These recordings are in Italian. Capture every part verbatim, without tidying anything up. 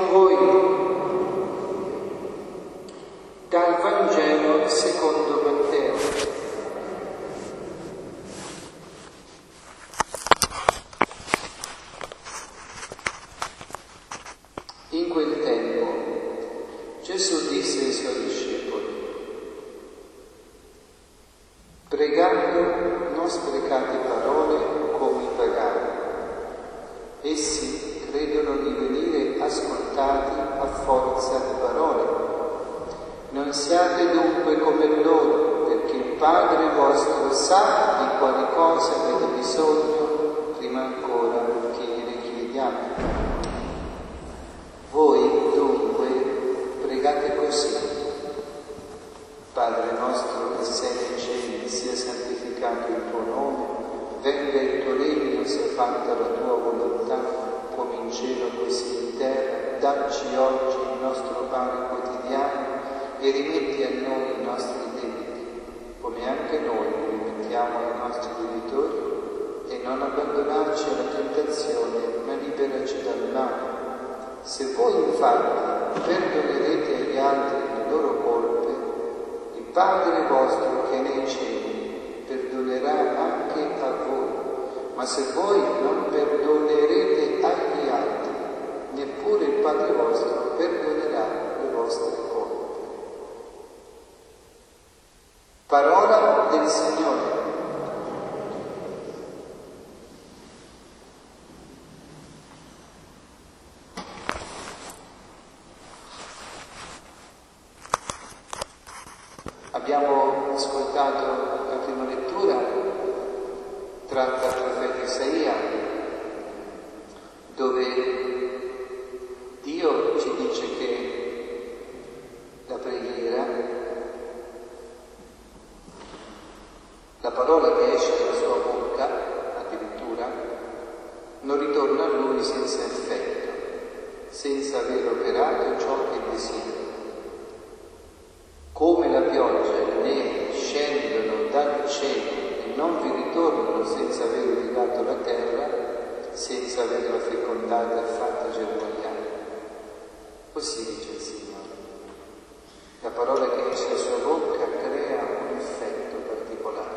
con voi dal Vangelo secondo Matteo. In quel tempo Gesù disse ai suoi discepoli: pregando non sprecate parole come i pagani. Essi credono di venire ascoltati a forza di parole. Non siate dunque come loro, perché il Padre vostro sa di quali cose avete bisogno prima ancora che gliele chiediate. Voi dunque pregate così: Padre nostro che sei nei cieli, sia santificato il tuo nome, venga il tuo regno, sia fatta la tua volontà, come in cielo così in terra. Dacci oggi il nostro pane quotidiano e rimetti a noi i nostri debiti, come anche noi rimettiamo ai nostri debitori, e non abbandonarci alla tentazione, ma liberaci dal male. Se voi infatti perdonerete agli altri le loro colpe, il Padre vostro che è nei cieli perdonerà anche a voi. Ma se voi non perdonerete agli altri, neppure il Padre vostro perdonerà le vostre colpe. Parola del Signore. Abbiamo ascoltato la prima lettura tratta dal profeta Isaia, dove Dio ci dice che la preghiera, la parola che esce dalla sua bocca, addirittura, non ritorna a lui senza effetto, senza aver operato ciò che desidera. Come la pioggia e la neve scendono dal cielo e non vi ritornano senza aver irrigato la terra, senza averla fecondata e fatta germogliare. Così dice il Signore. La parola che esce dalla sua bocca crea un effetto particolare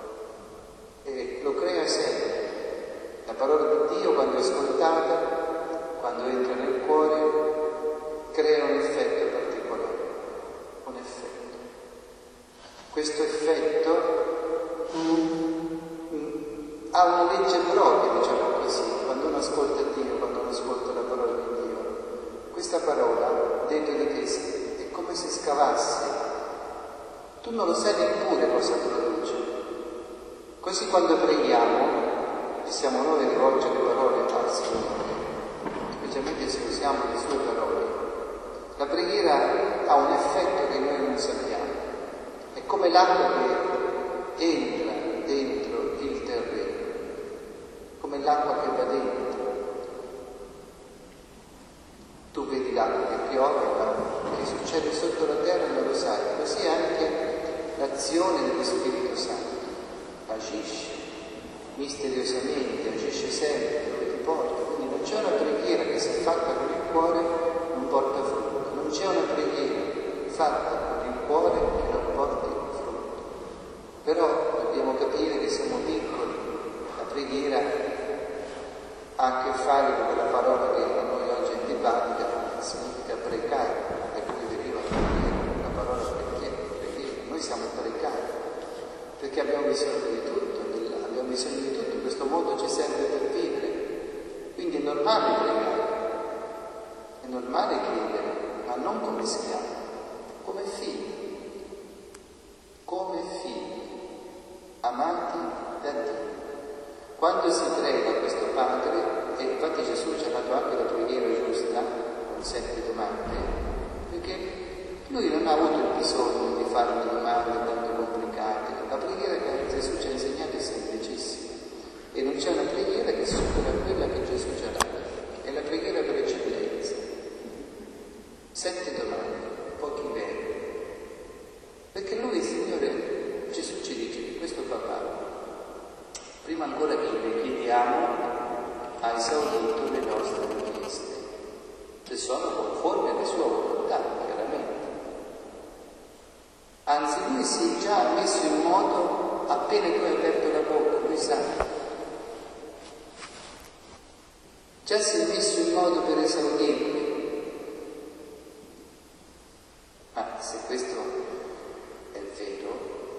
e lo crea sempre. La parola di Dio, quando è ascoltata, quando entra nel cuore, crea un effetto particolare, un effetto. Questo effetto mm, mm, ha una legge propria, diciamo così, quando uno ascolta Dio, quando uno ascolta la parola di Dio. Questa parola dentro di te è come se scavasse, tu non lo sai neppure cosa produce. Così quando preghiamo, e siamo noi a rivolgere le parole al Signore, specialmente se usiamo le sue parole, la preghiera ha un effetto che noi non sappiamo. È come l'acqua che entra dentro il terreno, come l'acqua che va dentro. Tu vedi l'acqua che piove, ma che succede sotto la terra non lo sai. Così anche l'azione dello Spirito Santo agisce misteriosamente, agisce sempre dove ti porta. Quindi non c'è una preghiera che se fatta con il cuore non porta frutto, non c'è una preghiera fatta con il cuore che non porti frutto. Però dobbiamo capire che siamo piccoli, la preghiera ha a che fare con quella parola che a noi oggi è antipatica, significa precare, da cui deriva la preghiera, la parola preghiera, preghiera. Noi siamo precari, perché abbiamo bisogno di tutto, abbiamo bisogno di tutto, questo mondo ci serve per vivere. Quindi è normale pregare, è normale chiedere, ma non come schiavi, come figli, come figli, amati da Dio. Quando si prega a questo Padre, e infatti Gesù ci ha dato anche la preghiera giusta, con sette domande, perché lui non ha avuto il bisogno di fare le domande tanto complicate. La preghiera che Gesù ci ha insegnato è semplicissima, e non c'è una preghiera che supera quella che Gesù ci ha dato, è la preghiera per eccellenza. Sette domande, pochi verbi, perché lui, il Signore, Gesù ci dice che questo papà, prima ancora che le chiediamo, ha esaudito le nostre richieste. sono conformi alla sua volontà, chiaramente. Anzi, lui si è già messo in moto appena tu hai aperto la bocca, lui sa. Già si è messo in moto per esaurirli. Ma se questo è vero,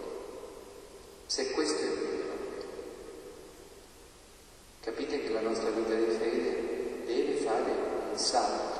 se questo è vero, capite che la nostra vita di fede deve fare un salto.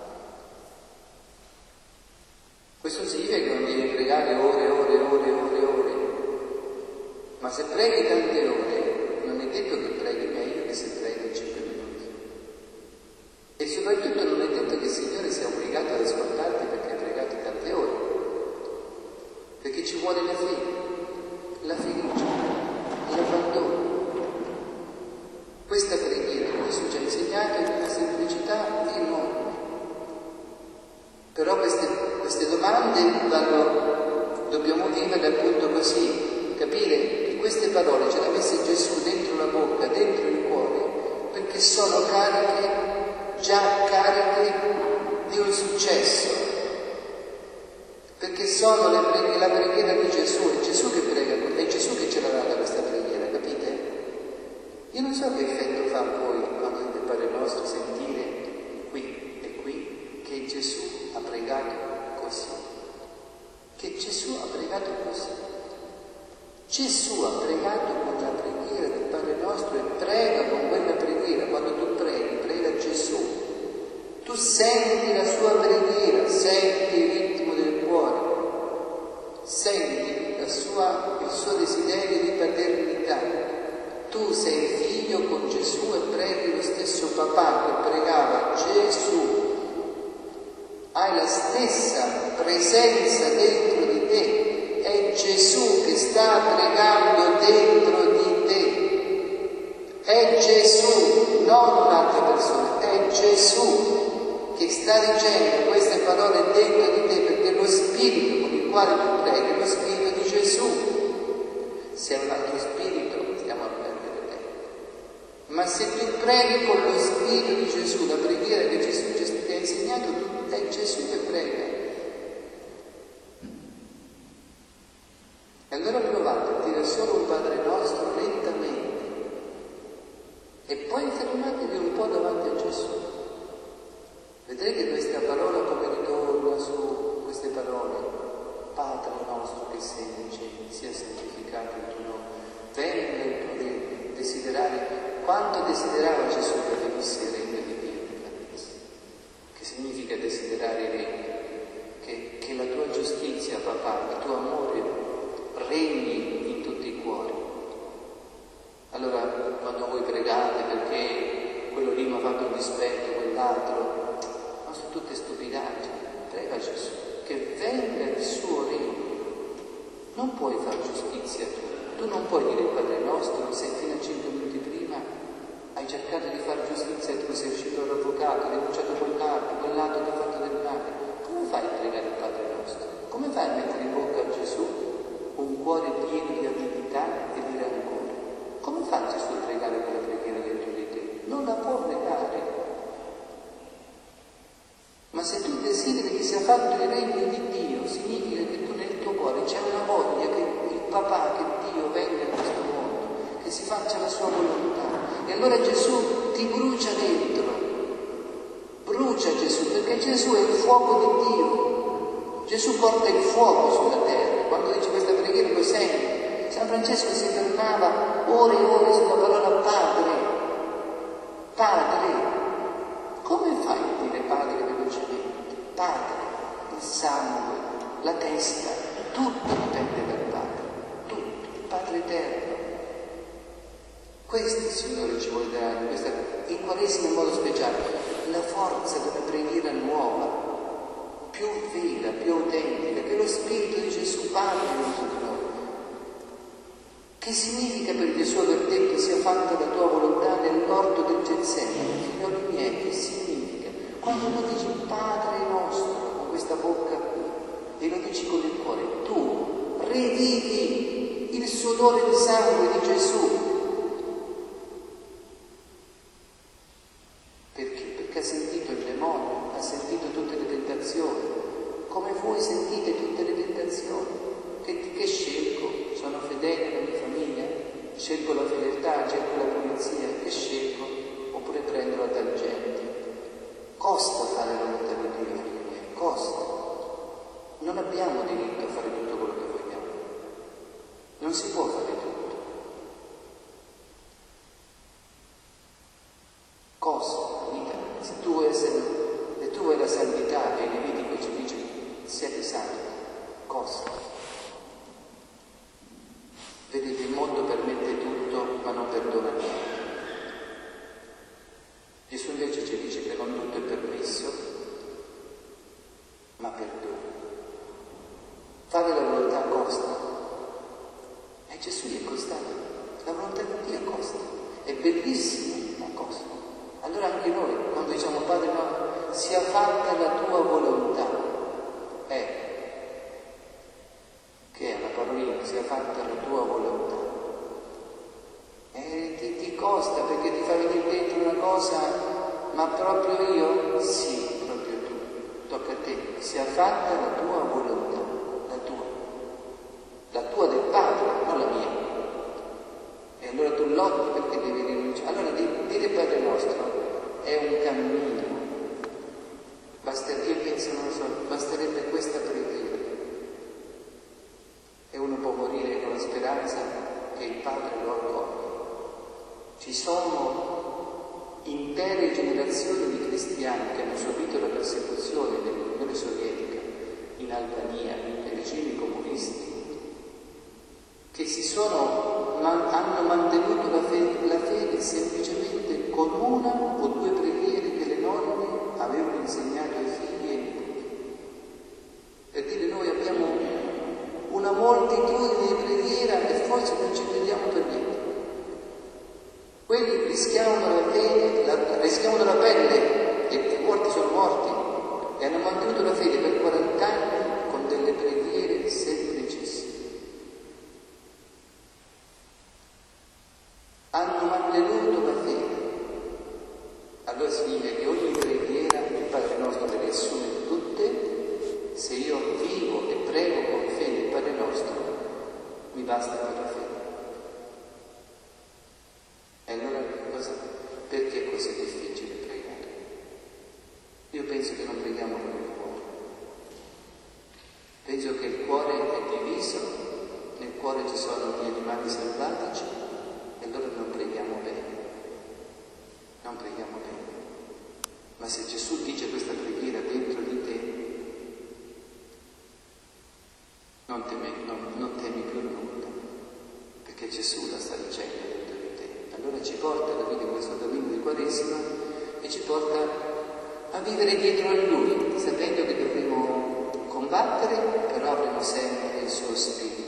Questo significa che non devi pregare ore e ore e ore e ore e ore, ma se preghi tante ore non è detto che preghi meglio che se preghi cinque minuti. E soprattutto non è detto che il Signore sia obbligato ad ascoltarti perché hai pregato tante ore, perché ci vuole la fede, la fiducia, l'abbandono. Questa preghiera che Gesù ci ha insegnato è di una semplicità enorme. Però queste, queste domande vanno, dobbiamo vivere appunto così, capire che queste parole ce le ha messe Gesù dentro la bocca, dentro il cuore, perché sono cariche, già cariche di un successo, perché sono la preghiera, la preghiera di Gesù, è Gesù che prega, è Gesù che ce l'ha data questa preghiera, capite? Io non so che effetto fa a voi quando dite Padre nostro sentire qui e qui che Gesù ha pregato così, che Gesù ha pregato così. Gesù ha pregato con la preghiera del Padre nostro e prega con quella preghiera. Quando tu preghi, prega Gesù. Tu senti la sua preghiera, senti il ritmo del cuore, senti la sua, il suo desiderio di paternità. Tu sei figlio con Gesù e preghi lo stesso papà che pregava Gesù. Hai la stessa presenza dentro di te, è Gesù che sta pregando dentro di te, è Gesù, non un'altra persona, è Gesù che sta dicendo queste parole dentro di te, perché lo spirito con il quale tu preghi è lo spirito di Gesù. Se è un altro spirito stiamo a perdere tempo, ma se tu preghi con lo spirito di Gesù, la preghiera che Gesù ti ha insegnato, tu è Gesù che prega. E allora provate a dire solo un Padre nostro lentamente e poi fermatevi un po' davanti a Gesù. Vedrete che questa parola come ritorna su queste parole. Padre nostro che sei nei cieli, sia santificato il tuo nome, venga il tuo regno, desiderare. Quanto desiderava Gesù che venisse il regno di Dio nella Chiesa? Che significa desiderare il regno? Che, che la tua giustizia, papà, il tuo amore regni in tutti i cuori. Allora, quando voi pregate perché quello lì mi ha fatto un dispetto, quell'altro, ma sono tutte stupidaggini. Prega Gesù che venga il suo regno. Non puoi fare giustizia tu. Tu non puoi dire il Padre nostro se fino a cinque minuti prima hai cercato di fare giustizia e tu sei uscito dall'avvocato, hai denunciato quell'altro, quell'altro ti ha fatto del male. Come fai a pregare il Padre nostro? Come fai a mettere in bocca a Gesù un cuore pieno di avidità e di rancore? Come fa Gesù a pregare quella preghiera dentro di te? Non la può negare. Ma se tu desideri che sia fatto il regno di Dio, significa che tu nel tuo cuore c'è una voglia che il papà, che Dio venga in questo mondo, che si faccia la sua volontà. E allora Gesù ti brucia dentro. Brucia Gesù, perché Gesù è il fuoco di Dio. Gesù porta il fuoco sulla terra. Quando dice questa preghiera lo sente. San Francesco si fermava ore e ore sulla parola Padre. Padre. Come fai a dire Padre velocemente? Padre, il sangue, la testa, tutto dipende dal Padre, tutto, il Padre eterno. Questo il Signore ci vuole dare, questa, in Quaresima in modo speciale, la forza della preghiera nuova, più vera, più autentica, che lo Spirito di Gesù parli dentro di noi. Che significa per Gesù aver detto sia fatta la tua volontà nell'orto del Getsemani? Figlioli miei, che significa? Quando lo dici Padre nostro con questa bocca qui e lo dici con il cuore, tu rivivi il sudore del sangue di Gesù. Perché? Perché ha sentito il demonio, ha sentito costa. Non abbiamo diritto a fare tutto quello che vogliamo. Non si può fare tutto. Costa la vita. Se tu vuoi essere, se tu vuoi la santità, e il Levitico ci dice siate santi, costa. Vedete, il mondo permette tutto, ma non perdona niente. Gesù invece ci dice che non tutto è permesso, ma perdona. Fare la volontà costa. E Gesù gli è costato. La volontà di Dio costa. È bellissima, ma costa. Allora anche noi, quando diciamo Padre no, sia fatta la tua volontà, è che è la parolina, sia fatta la tua volontà. E ti, ti costa perché ti fa venire dentro una cosa, ma proprio io? Sì, proprio tu. Tocca a te, sia fatta la tua volontà, la tua. La tua del Padre, non la mia. E allora tu lotti perché devi rinunciare. Allora dire Padre nostro è un cammino. Basta, io penso, non so, basterebbe questa preghiera. E uno può morire con la speranza che il Padre lo accoglie. Ci sono intere generazioni di cristiani che hanno subito la persecuzione dell'Unione Sovietica, in Albania, nei regimi comunisti, che si sono, ma, hanno mantenuto la fede, la fede semplicemente con una o due preghiere che le nonne avevano insegnato ai figli e ai nipoti. Per dire, noi abbiamo una moltitudine di preghiera e forse non ci prendiamo per niente. Quelli rischiavano la fede, la, rischiavano la pelle e molti sono morti e hanno mantenuto la fede per quaranta anni con delle preghiere semplicissime. Hanno mantenuto la fede. Allora significa che ogni preghiera il Padre nostro le riassume tutte. Se io vivo e prego con fede il Padre nostro, mi basta per la fede. E allora cosa? Perché è così difficile pregare? Io penso che non preghiamo con il cuore. Penso che il cuore è diviso, nel cuore ci sono gli animali selvatici e allora non preghiamo bene. Non preghiamo bene. Ma se Gesù dice questa preghiera dentro di te, non temi, non, non temi più nulla, perché Gesù la sta dicendo dentro di te. Allora ci porta a vivere questo cammino di Quaresima e ci porta a vivere dietro a Lui, sapendo che dovremo combattere, però avremo sempre il suo Spirito.